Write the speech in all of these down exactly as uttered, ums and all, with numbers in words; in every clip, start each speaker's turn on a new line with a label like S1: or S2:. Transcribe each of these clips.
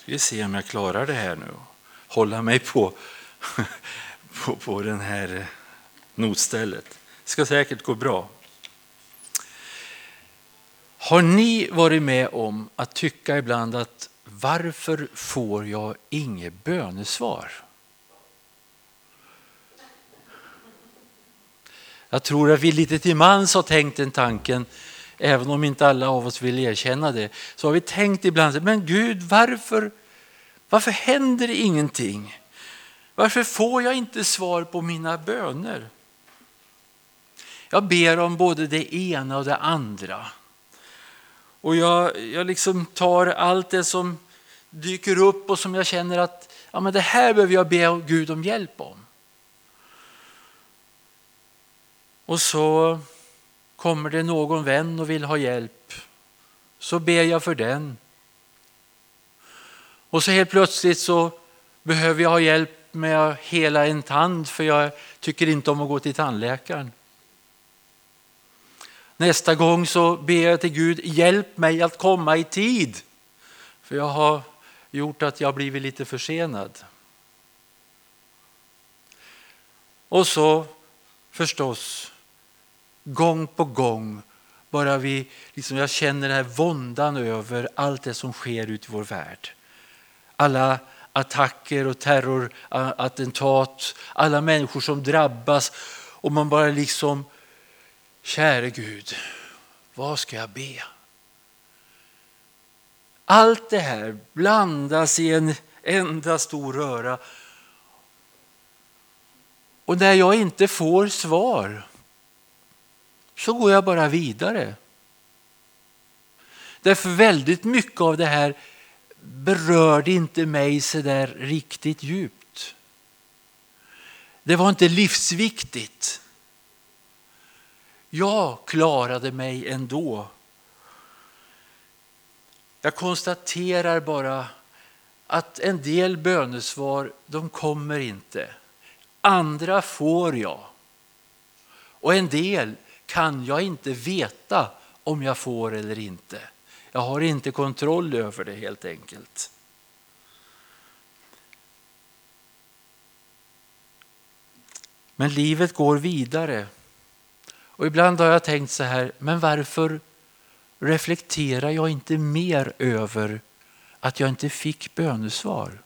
S1: Vi ser om jag klarar det här nu. Hålla mig på, på, på den här notstället. Det ska säkert gå bra. Har ni varit med om att tycka ibland att varför får jag inget bönesvar? Jag tror att vi lite till mans har tänkt den tanken, även om inte alla av oss vill erkänna det. Så har vi tänkt ibland, men Gud, varför, varför händer det ingenting? Varför får jag inte svar på mina böner? Jag ber om både det ena och det andra. Och jag, jag liksom tar allt det som dyker upp och som jag känner att ja, men det här behöver jag be Gud om hjälp om. Och så kommer det någon vän och vill ha hjälp. Så ber jag för den. Och så helt plötsligt så behöver jag ha hjälp med hela en tand, för jag tycker inte om att gå till tandläkaren. Nästa gång så ber jag till Gud, hjälp mig att komma i tid. För jag har gjort att jag blivit lite försenad. Och så förstås, gång på gång, bara vi, liksom jag känner den här våndan över allt det som sker ute i vår värld. Alla attacker och terrorattentat, alla människor som drabbas, och man bara liksom, käre Gud, vad ska jag be? Allt det här blandas i en enda stor röra. Och när jag inte får svar så går jag bara vidare. Därför väldigt mycket av det här berörde inte mig så där riktigt djupt. Det var inte livsviktigt. Jag klarade mig ändå. Jag konstaterar bara att en del bönesvar, de kommer inte. Andra får jag. Och en del kan jag inte veta om jag får eller inte. Jag har inte kontroll över det helt enkelt. Men livet går vidare. Och ibland har jag tänkt så här, men varför reflekterar jag inte mer över att jag inte fick bönesvar?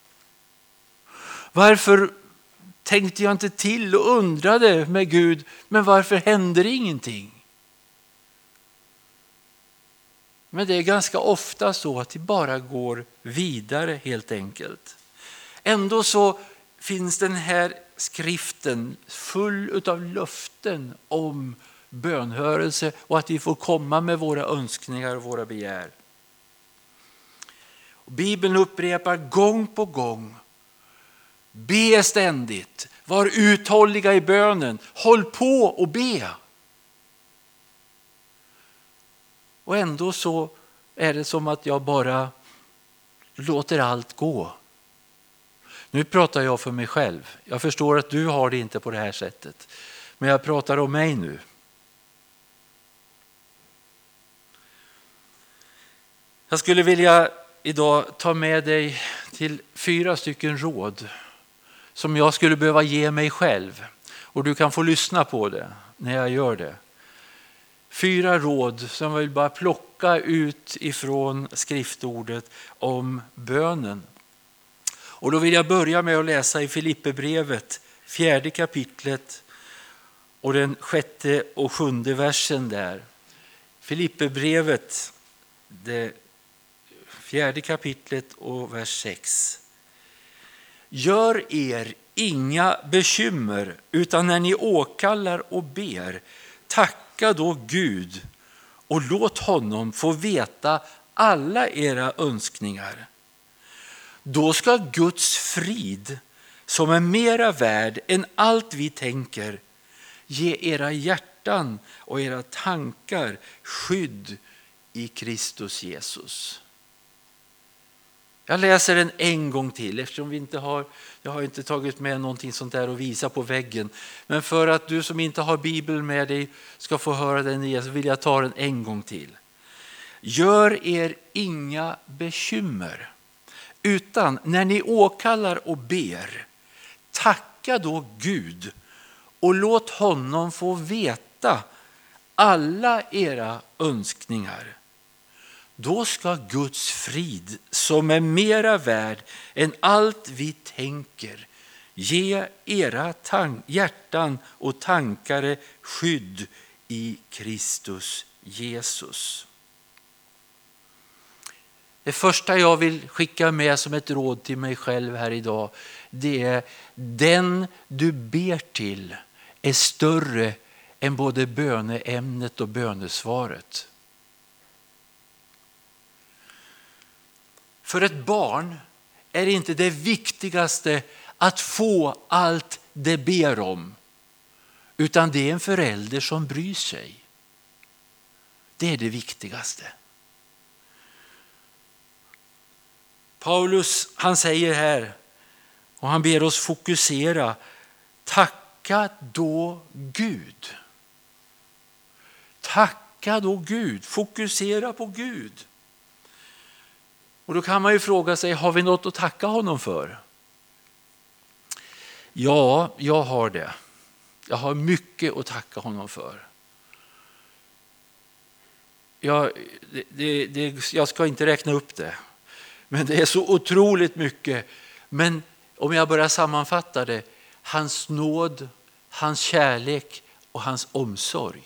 S1: Varför tänkte jag inte till och undrade med Gud, men varför händer ingenting? Men det är ganska ofta så att det bara går vidare helt enkelt. Ändå så finns den här skriften full av löften om bönhörelse och att vi får komma med våra önskningar och våra begär. Bibeln upprepar gång på gång: be ständigt, var uthålliga i bönen, håll på och be. Och ändå så är det som att jag bara låter allt gå. Nu pratar jag för mig själv. Jag förstår att du har det inte på det här sättet. Men jag pratar om mig nu. Jag skulle vilja idag ta med dig till fyra stycken råd som jag skulle behöva ge mig själv. Och du kan få lyssna på det när jag gör det. Fyra råd som jag vill bara plocka ut ifrån skriftordet om bönen. Och då vill jag börja med att läsa i Filipperbrevet, fjärde kapitlet och den sjätte och sjunde versen där. Filipperbrevet, det fjärde kapitlet och vers sex. Gör er inga bekymmer, utan när ni åkallar och ber, tacka då Gud och låt honom få veta alla era önskningar. Då ska Guds frid, som är mera värd än allt vi tänker, ge era hjärtan och era tankar skydd i Kristus Jesus. Jag läser den en gång till eftersom vi inte har, jag har inte tagit med någonting sånt där att visa på väggen. Men för att du som inte har Bibeln med dig ska få höra den igen så vill jag ta den en gång till. Gör er inga bekymmer, Utan när ni åkallar och ber, tacka då Gud och låt honom få veta alla era önskningar. Då ska Guds frid, som är mera värd än allt vi tänker, ge era tan- hjärtan och tankar skydd i Kristus Jesus. Det första jag vill skicka med som ett råd till mig själv här idag, det är: den du ber till är större än både böneämnet och bönesvaret. För ett barn är det inte det viktigaste att få allt det ber om, utan det är en förälder som bryr sig. Det är det viktigaste. Paulus, han säger här, och han ber oss fokusera: tacka då Gud. Tacka då Gud, fokusera på Gud. Och då kan man ju fråga sig, har vi något att tacka honom för? Ja, jag har det. Jag har mycket att tacka honom för. Jag, det, det, jag ska inte räkna upp det. Men det är så otroligt mycket. Men om jag börjar sammanfatta det: hans nåd, hans kärlek och hans omsorg.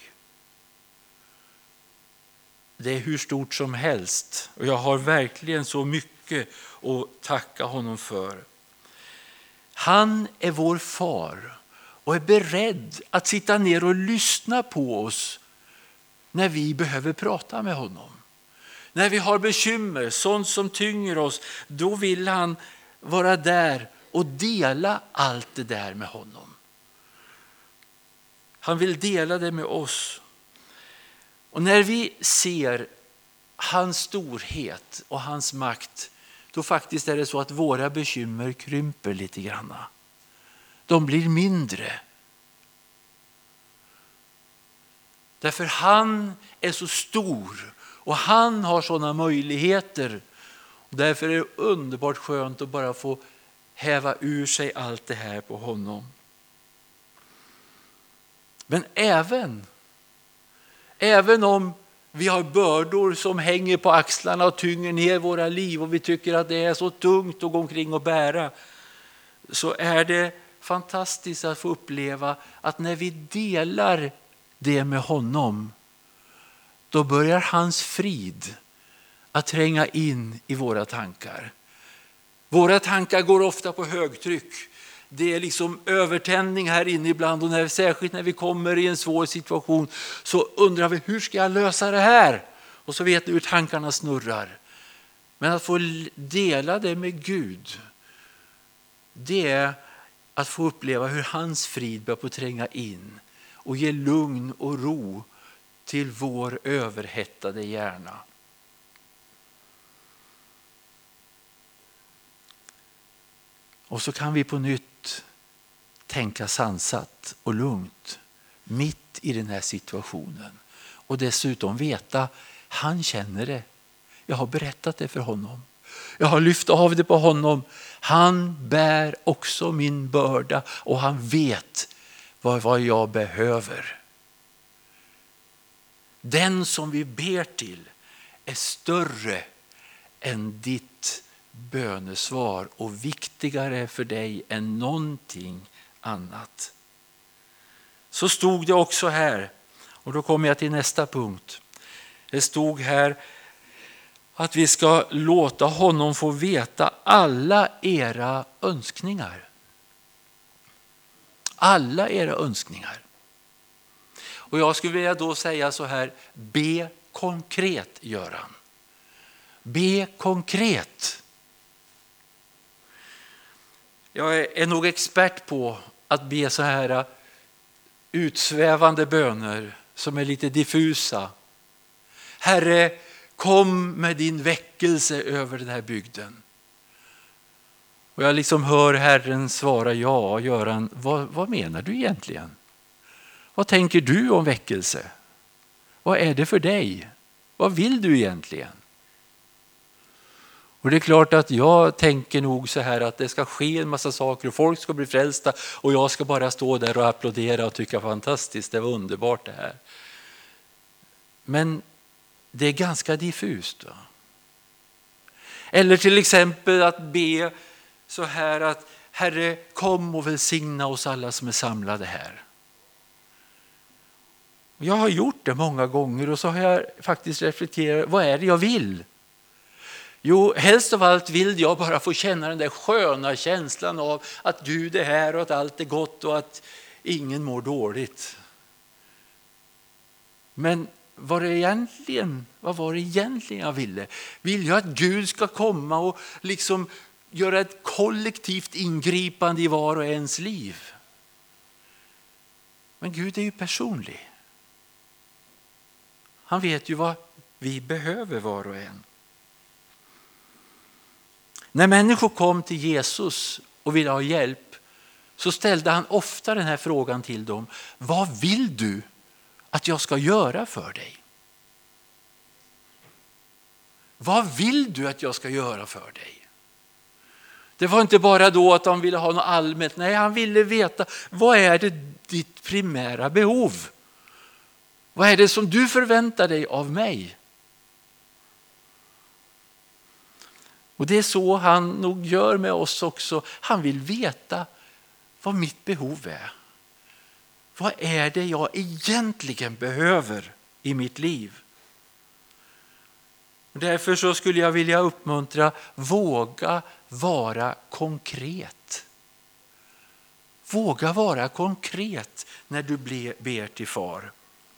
S1: Det är hur stort som helst. Och jag har verkligen så mycket att tacka honom för. Han är vår far och är beredd att sitta ner och lyssna på oss när vi behöver prata med honom. När vi har bekymmer, sånt som tynger oss, då vill han vara där och dela allt det där med honom. Han vill dela det med oss. Och när vi ser hans storhet och hans makt, då faktiskt är det så att våra bekymmer krymper lite grann. De blir mindre. Därför han är så stor och han har sådana möjligheter. Och därför är det underbart skönt att bara få häva ur sig allt det här på honom. Men även, även om vi har bördor som hänger på axlarna och tynger ner våra liv och vi tycker att det är så tungt att gå omkring och bära, så är det fantastiskt att få uppleva att när vi delar det med honom, då börjar hans frid att tränga in i våra tankar. Våra tankar går ofta på högtryck. Det är liksom övertändning här inne ibland, och när, särskilt när vi kommer i en svår situation så undrar vi, hur ska jag lösa det här? Och så vet ni hur tankarna snurrar. Men att få dela det med Gud, det är att få uppleva hur hans frid börjar på tränga in och ge lugn och ro till vår överhettade hjärna. Och så kan vi på nytt tänka sansat och lugnt mitt i den här situationen. Och dessutom veta, han känner det. Jag har berättat det för honom. Jag har lyft av det på honom. Han bär också min börda och han vet vad, vad jag behöver. Den som vi ber till är större än ditt bönesvar och viktigare för dig än någonting annat. Så stod det också här, och då kommer jag till nästa punkt. Det stod här att vi ska låta honom få veta alla era önskningar. Alla era önskningar. Och jag skulle vilja då säga så här: be konkret, Göran. Be konkret. Jag är nog expert på att be så här utsvävande böner som är lite diffusa. Herre, kom med din väckelse över den här bygden. Och jag liksom hör Herren svara, ja Göran, vad, vad menar du egentligen? Vad tänker du om väckelse? Vad är det för dig? Vad vill du egentligen? Och det är klart att jag tänker nog så här att det ska ske en massa saker och folk ska bli frälsta och jag ska bara stå där och applådera och tycka fantastiskt, det var underbart det här. Men det är ganska diffust. Va? Eller till exempel att be så här att Herre, kom och välsigna oss alla som är samlade här. Jag har gjort det många gånger och så har jag faktiskt reflekterat, vad är det jag vill? Jo, helst av allt vill jag bara få känna den där sköna känslan av att Gud är här och att allt är gott och att ingen mår dåligt. Men vad, det egentligen, vad var det egentligen jag ville? Vill jag att Gud ska komma och liksom göra ett kollektivt ingripande i var och ens liv? Men Gud är ju personlig. Han vet ju vad vi behöver var och en. När människor kom till Jesus och ville ha hjälp så ställde han ofta den här frågan till dem. Vad vill du att jag ska göra för dig? Vad vill du att jag ska göra för dig? Det var inte bara då att han ville ha något allmänt. Nej, han ville veta vad är det ditt primära behov? Vad är det som du förväntar dig av mig? Och det är så han nog gör med oss också. Han vill veta vad mitt behov är. Vad är det jag egentligen behöver i mitt liv? Och därför så skulle jag vilja uppmuntra, våga vara konkret. Våga vara konkret när du ber till far.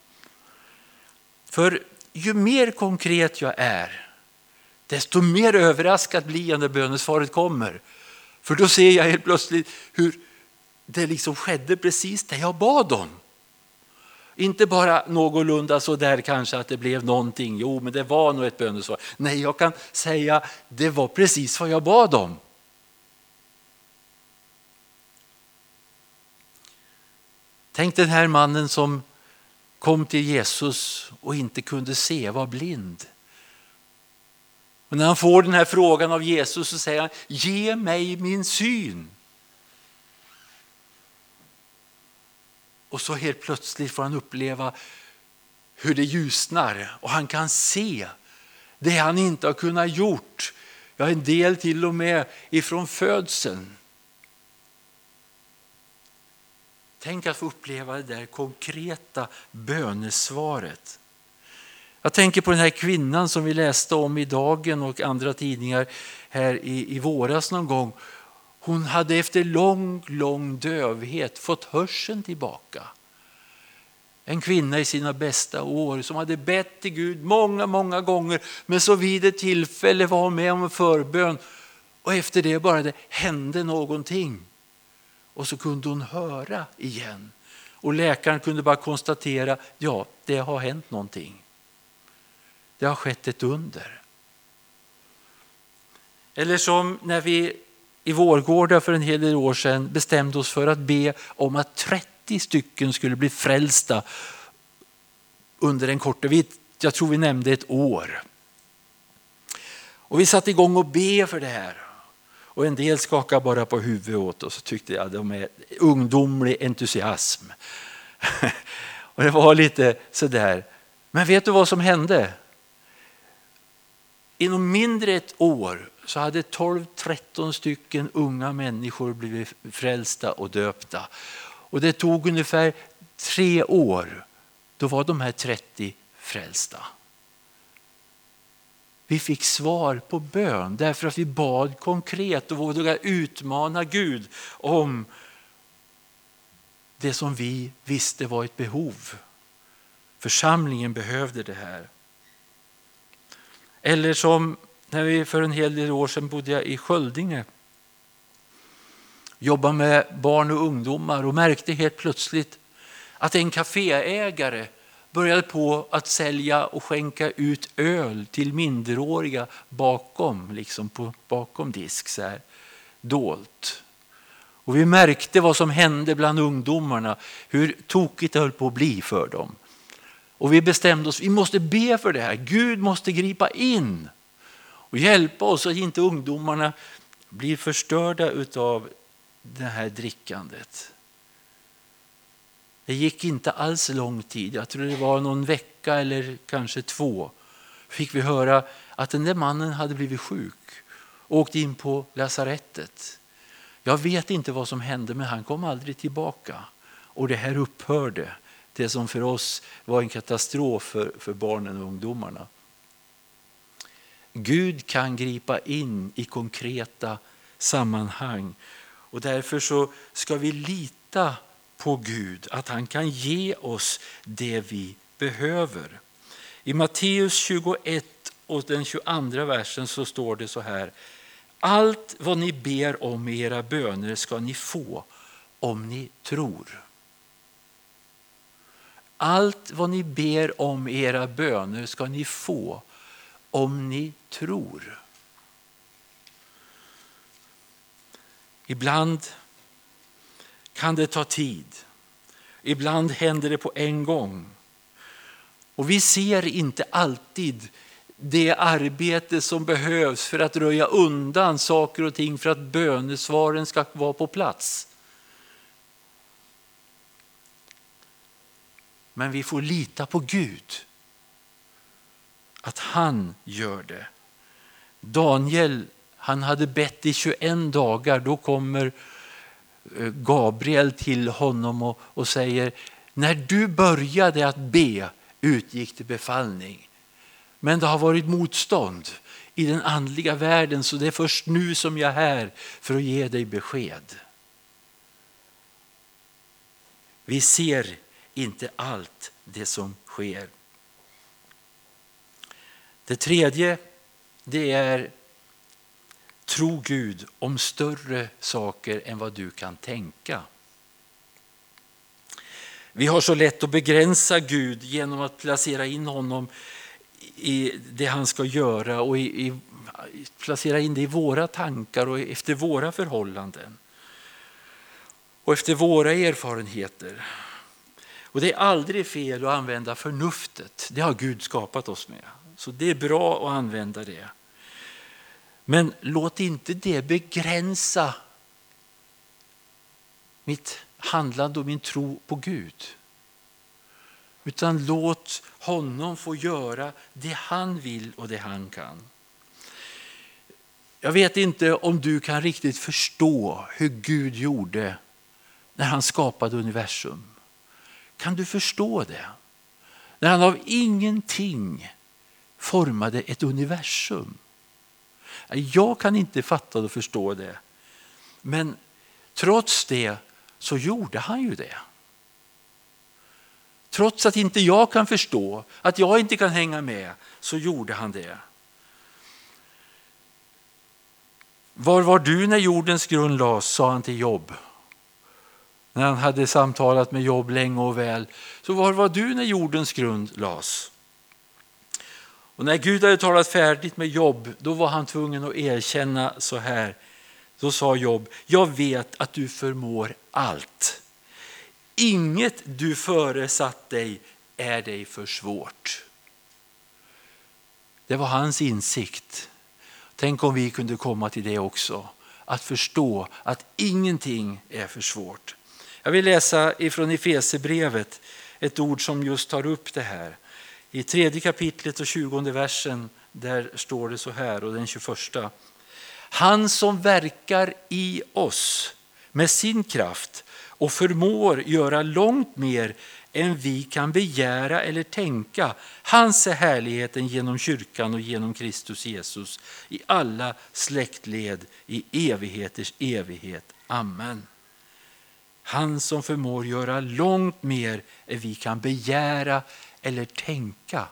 S1: För ju mer konkret jag är, desto mer överraskad blir jag när bönesvaret kommer. För då ser jag helt plötsligt hur det liksom skedde precis det jag bad om. Inte bara någorlunda så där kanske att det blev någonting. Jo, men det var nog ett bönesvar. Nej, jag kan säga det var precis vad jag bad om. Tänk den här mannen som kom till Jesus och inte kunde se, var blind. Och när han får den här frågan av Jesus så säger han, ge mig min syn. Och så helt plötsligt får han uppleva hur det ljusnar och han kan se det han inte har kunnat gjort. Ja, en del till och med ifrån födseln. Tänk att få uppleva det där konkreta bönesvaret. Jag tänker på den här kvinnan som vi läste om i Dagen och andra tidningar här i, i våras någon gång. Hon hade efter lång, lång dövhet fått hörseln tillbaka. En kvinna i sina bästa år som hade bett till Gud många, många gånger. Men så vid ett tillfälle var hon med om en förbön. Och efter det bara det hände någonting. Och så kunde hon höra igen. Och läkaren kunde bara konstatera, ja, det har hänt någonting. Det har skett ett under. Eller som när vi i Vårgårda för en hel del år sedan bestämde oss för att be om att trettio stycken skulle bli frälsta under en kort, jag tror vi nämnde ett år. Och vi satte igång och be för det här. Och en del skakade bara på huvudet åt oss och tyckte att de är ungdomlig entusiasm. Och det var lite sådär. Men vet du vad som hände? Inom mindre ett år så hade tolv tretton stycken unga människor blivit frälsta och döpta. Och det tog ungefär tre år. Då var de här trettio frälsta. Vi fick svar på bön därför att vi bad konkret och vågade utmana Gud om det som vi visste var ett behov. Församlingen behövde det här. Eller som när vi för en hel del år sedan bodde jag i Sköldinge. Jobbade med barn och ungdomar och märkte helt plötsligt att en kaféägare började på att sälja och skänka ut öl till minderåriga bakom, liksom på, bakom disk så här, dolt. Och vi märkte vad som hände bland ungdomarna, hur tokigt det höll på att bli för dem. Och vi bestämde oss, vi måste be för det här. Gud måste gripa in. Och hjälpa oss att inte ungdomarna blir förstörda utav det här drickandet. Det gick inte alls lång tid. Jag tror det var någon vecka eller kanske två. Fick vi höra att den där mannen hade blivit sjuk. Åkt in på lasarettet. Jag vet inte vad som hände, men han kom aldrig tillbaka. Och det här upphörde. Det som för oss var en katastrof för, för barnen och ungdomarna. Gud kan gripa in i konkreta sammanhang. Och därför så ska vi lita på Gud. Att han kan ge oss det vi behöver. I Matteus tjugoett och den tjugoandra versen så står det så här. Allt vad ni ber om i era böner ska ni få om ni tror. Allt vad ni ber om i era böner ska ni få om ni tror. Ibland kan det ta tid. Ibland händer det på en gång. Och vi ser inte alltid det arbete som behövs för att röja undan saker och ting för att bönesvaren ska vara på plats. Men vi får lita på Gud. Att han gör det. Daniel, han hade bett i tjugoett dagar. Då kommer Gabriel till honom och, och säger, när du började att be utgick det befallning. Men det har varit motstånd i den andliga världen, så det är först nu som jag är här för att ge dig besked. Vi ser inte allt det som sker. Det tredje, det är tro Gud om större saker än vad du kan tänka. Vi har så lätt att begränsa Gud genom att placera in honom i det han ska göra och i, i, placera in det i våra tankar och efter våra förhållanden och efter våra erfarenheter. Och det är aldrig fel att använda förnuftet. Det har Gud skapat oss med. Så det är bra att använda det. Men låt inte det begränsa mitt handlande och min tro på Gud. Utan låt honom få göra det han vill och det han kan. Jag vet inte om du kan riktigt förstå hur Gud gjorde när han skapade universum. Kan du förstå det? När han av ingenting formade ett universum. Jag kan inte fatta och förstå det. Men trots det så gjorde han ju det. Trots att inte jag kan förstå, att jag inte kan hänga med, så gjorde han det. Var var du när jordens grund lades, sa han till Job. När han hade samtalat med Job länge och väl. Så var var du när jordens grund lades? Och när Gud hade talat färdigt med Job, då var han tvungen att erkänna så här. Då sa Job, jag vet att du förmår allt. Inget du föresatt dig är dig för svårt. Det var hans insikt. Tänk om vi kunde komma till det också. Att förstå att ingenting är för svårt. Jag vill läsa ifrån Efesierbrevet ett ord som just tar upp det här. I tredje kapitlet och tjugonde versen där står det så här, och den tjugoförsta. Han som verkar i oss med sin kraft och förmår göra långt mer än vi kan begära eller tänka. Hans är härligheten genom kyrkan och genom Kristus Jesus i alla släktled i evigheters evighet. Amen. Han som förmår göra långt mer än vi kan begära eller tänka.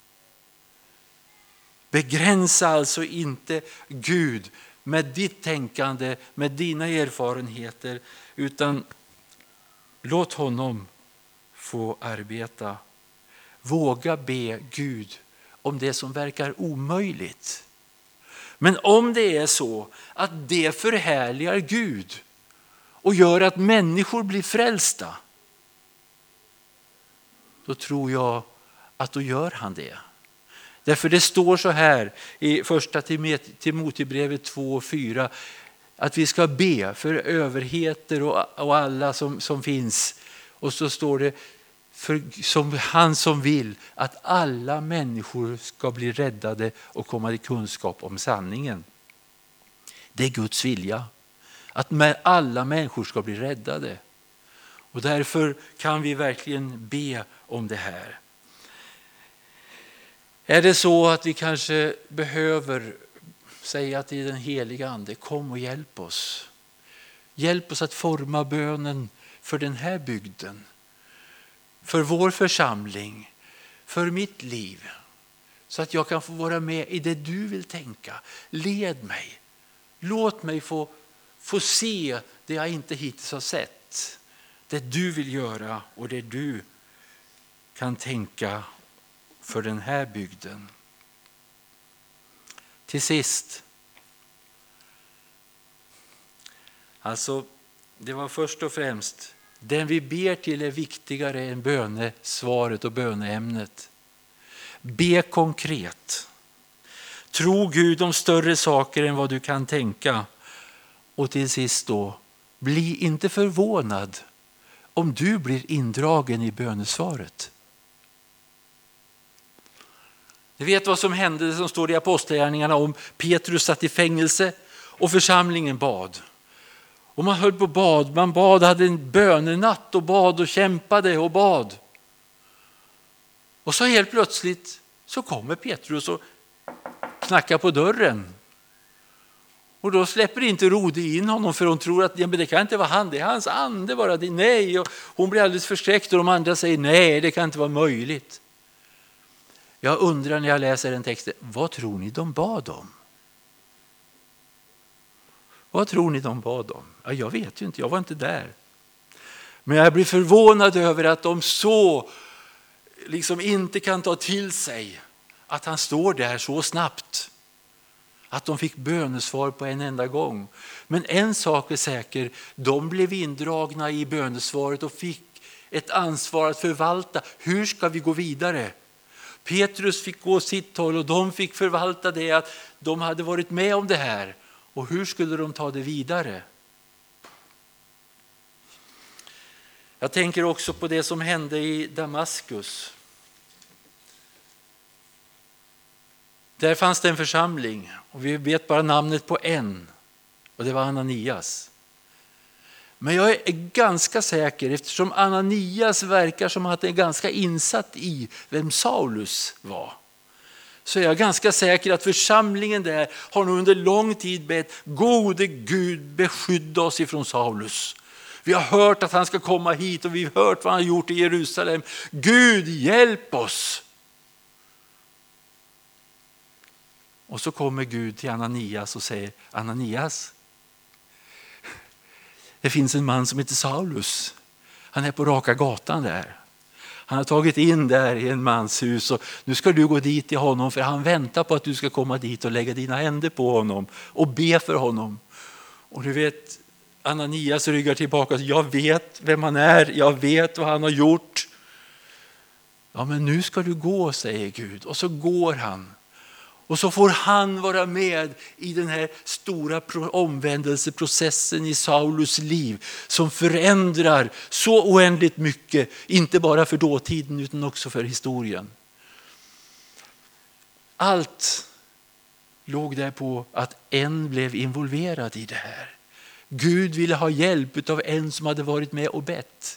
S1: Begränsa alltså inte Gud med ditt tänkande, med dina erfarenheter, utan låt honom få arbeta. Våga be Gud om det som verkar omöjligt. Men om det är så att det förhärligar Gud och gör att människor blir frälsta, då tror jag att då gör han det. Därför det står så här i första Timoteusbrevet två och fyra att vi ska be för överheter och, och alla som, som finns. Och så står det för som han som vill att alla människor ska bli räddade och komma till kunskap om sanningen. Det är Guds vilja att alla människor ska bli räddade. Och därför kan vi verkligen be om det här. Är det så att vi kanske behöver säga till den heliga ande, kom och hjälp oss. Hjälp oss att forma bönen för den här bygden. För vår församling, för mitt liv. Så att jag kan få vara med i det du vill tänka. Led mig. Låt mig få, få se det jag inte hittills har sett. Det du vill göra och det du kan tänka för den här bygden. Till sist. Alltså, det var först och främst den vi ber till är viktigare än bönesvaret och böneämnet. Be konkret. Tro Gud om större saker än vad du kan tänka. Och till sist då, bli inte förvånad om du blir indragen i bönesvaret. Ni vet vad som hände, det som står i Apostlagärningarna om Petrus satt i fängelse och församlingen bad. Och man höll på bad, man bad, hade en bönenatt och bad och kämpade och bad. Och så helt plötsligt så kommer Petrus och knackar på dörren. Och då släpper inte Rode in honom för hon tror att ja, men det kan inte vara han, det är hans ande bara. Det, nej, och hon blir alldeles förskräckt och de andra säger nej, det kan inte vara möjligt. Jag undrar när jag läser den texten, vad tror ni de bad om? Vad tror ni de bad om? Ja, jag vet ju inte, jag var inte där. Men jag blir förvånad över att de så liksom inte kan ta till sig att han står där så snabbt. Att de fick bönesvar på en enda gång. Men en sak är säker, de blev indragna i bönesvaret och fick ett ansvar att förvalta. Hur ska vi gå vidare? Petrus fick gå sitt håll och de fick förvalta det att de hade varit med om det här. Och hur skulle de ta det vidare? Jag tänker också på det som hände i Damaskus. Där fanns det en församling och vi vet bara namnet på en. Och det var Ananias. Men jag är ganska säker, eftersom Ananias verkar som att han är ganska insatt i vem Saulus var. Så är jag ganska säker att församlingen där har nog under lång tid bett gode Gud beskydda oss ifrån Saulus. Vi har hört att han ska komma hit och vi har hört vad han har gjort i Jerusalem. Gud hjälp oss! Och så kommer Gud till Ananias och säger, Ananias, det finns en man som heter Saulus. Han är på raka gatan där. Han har tagit in där i en mans hus och nu ska du gå dit till honom för han väntar på att du ska komma dit och lägga dina händer på honom och be för honom. Och du vet, Ananias ryggar tillbaka. Jag vet vem han är, jag vet vad han har gjort. Ja, men nu ska du gå, säger Gud. Och så går han. Och så får han vara med i den här stora omvändelseprocessen i Saulus liv som förändrar så oändligt mycket, inte bara för dåtiden utan också för historien. Allt låg där på att en blev involverad i det här. Gud ville ha hjälp av en som hade varit med och bett.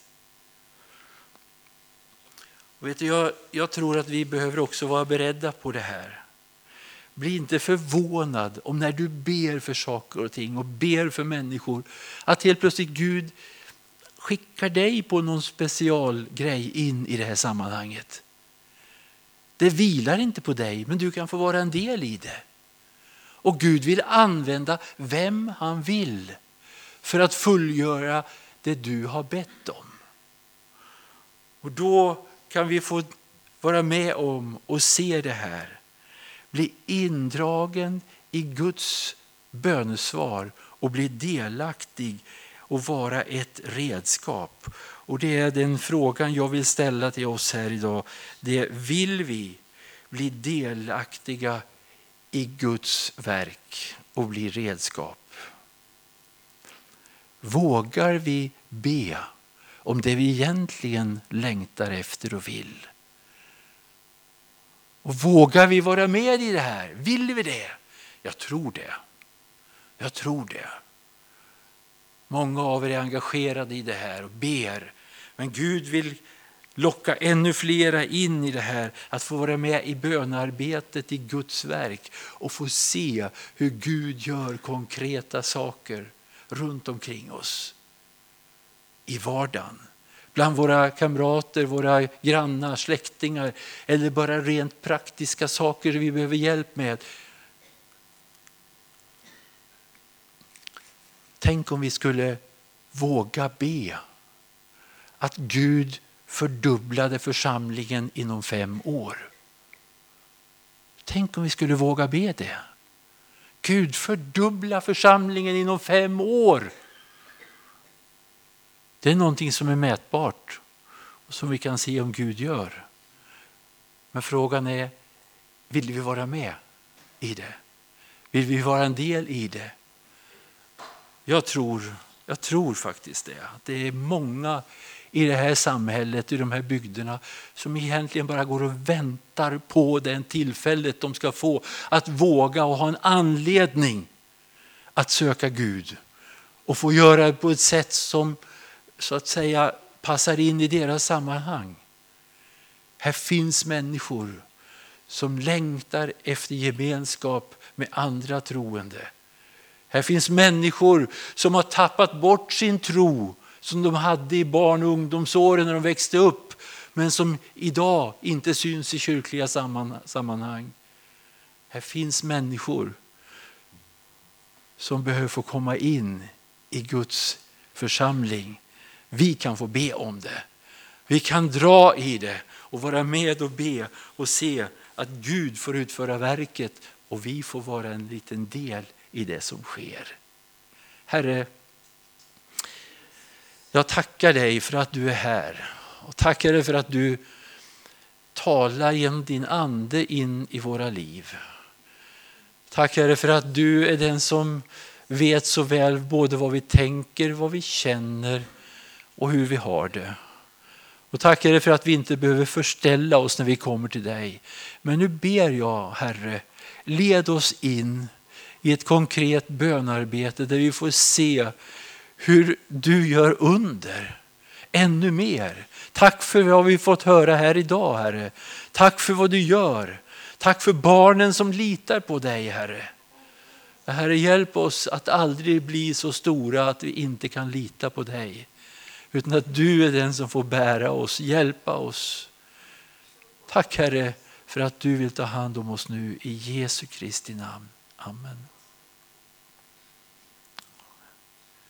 S1: Och vet du, jag, jag tror att vi behöver också vara beredda på det här. Bli inte förvånad om när du ber för saker och ting och ber för människor att helt plötsligt Gud skickar dig på någon special grej in i det här sammanhanget. Det vilar inte på dig, men du kan få vara en del i det. Och Gud vill använda vem han vill för att fullgöra det du har bett om. Och då kan vi få vara med om och se det här. Bli indragen i Guds bönesvar och bli delaktig och vara ett redskap. Och det är den frågan jag vill ställa till oss här idag. Det vill vi bli delaktiga i Guds verk och bli redskap? Vågar vi be om det vi egentligen längtar efter och vill? Och vågar vi vara med i det här? Vill vi det? Jag tror det. Jag tror det. Många av er är engagerade i det här och ber. Men Gud vill locka ännu flera in i det här. Att få vara med i bönearbetet i Guds verk. Och få se hur Gud gör konkreta saker runt omkring oss. I vardagen. Bland våra kamrater, våra grannar, släktingar. Eller bara rent praktiska saker vi behöver hjälp med. Tänk om vi skulle våga be att Gud fördubblade församlingen inom fem år. Tänk om vi skulle våga be det. Gud, fördubbla församlingen inom fem år. Det är någonting som är mätbart och som vi kan se om Gud gör. Men frågan är, vill vi vara med i det? Vill vi vara en del i det? Jag tror, jag tror faktiskt det. Att det är många i det här samhället, i de här bygderna som egentligen bara går och väntar på den tillfället de ska få att våga och ha en anledning att söka Gud. Och få göra det på ett sätt som så att säga passar in i deras sammanhang. Här finns människor som längtar efter gemenskap med andra troende. Här finns människor som har tappat bort sin tro som de hade i barn- och ungdomsåren när de växte upp. Men som idag inte syns i kyrkliga sammanhang. Här finns människor som behöver få komma in i Guds församling. Vi kan få be om det. Vi kan dra i det och vara med och be och se att Gud får utföra verket och vi får vara en liten del i det som sker. Herre, jag tackar dig för att du är här och tackar dig för att du talar genom din ande in i våra liv. Tackar dig för att du är den som vet så väl både vad vi tänker, vad vi känner och hur vi har det. Och tackar dig för att vi inte behöver förställa oss när vi kommer till dig. Men nu ber jag, Herre, led oss in i ett konkret bönarbete där vi får se hur du gör under. Ännu mer. Tack för vad vi fått höra här idag, Herre. Tack för vad du gör. Tack för barnen som litar på dig, Herre. Herre, hjälp oss att aldrig bli så stora att vi inte kan lita på dig. Utan att du är den som får bära oss, hjälpa oss. Tack, Herre, för att du vill ta hand om oss nu i Jesu Kristi namn. Amen.